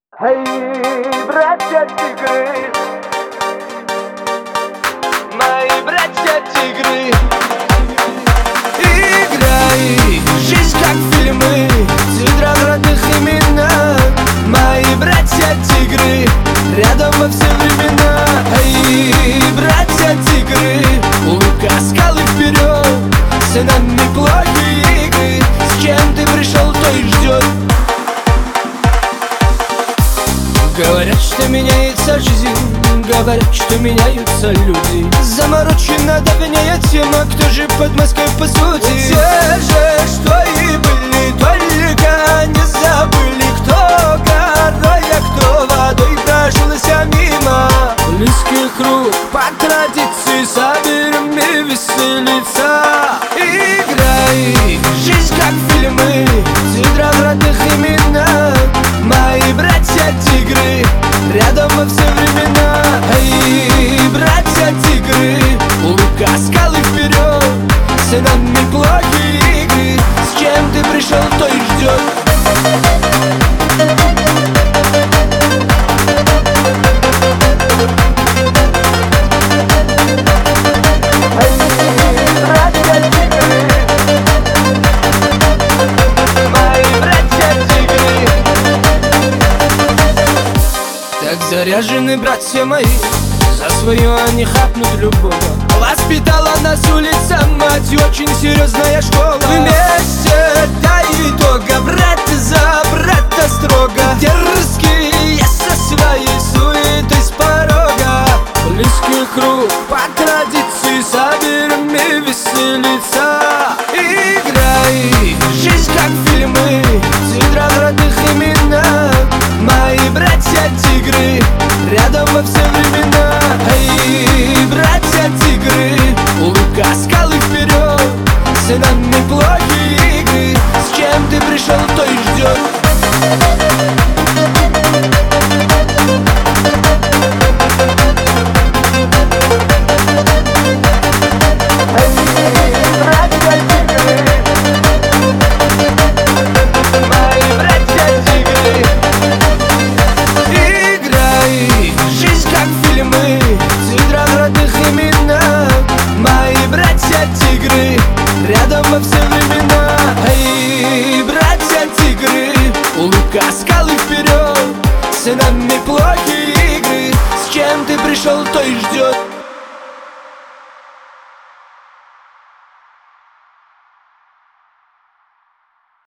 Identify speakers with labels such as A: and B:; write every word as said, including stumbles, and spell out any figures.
A: Эй, братья-тигры, мои братья-тигры,
B: играй, жизнь как фильмы, цвета в родных именах. Мои братья-тигры, рядом во все времена. Эй, братья-тигры, улыбка, скалы вперед, с нами плохие игры. С чем ты пришел, то и ждет. Говорят, что меняется жизнь, говорят, что меняются люди. Заморочена давняя тема, кто же под Москвой по сути? Те же, что и были, только не забыли, кто горой, а кто водой прошелся мимо. Близкий круг, по традиции, соберем и веселиться. Играй, жизнь как фильмы, цвета в родных именах. Мои братья-тигры, рядом во все времена. Эй, братья-тигры, улыбка, скалы вперед, с нами плохие игры. С чем ты пришел, то и ждет. Так заряжены братья мои, за свое они хапнут любого. Воспитала нас улица мать, очень серьезная школа. Вместе до итога, брат за брата строго. Дерзкие со своей суетой с порога. Близкий круг, по традиции, соберем и веселиться.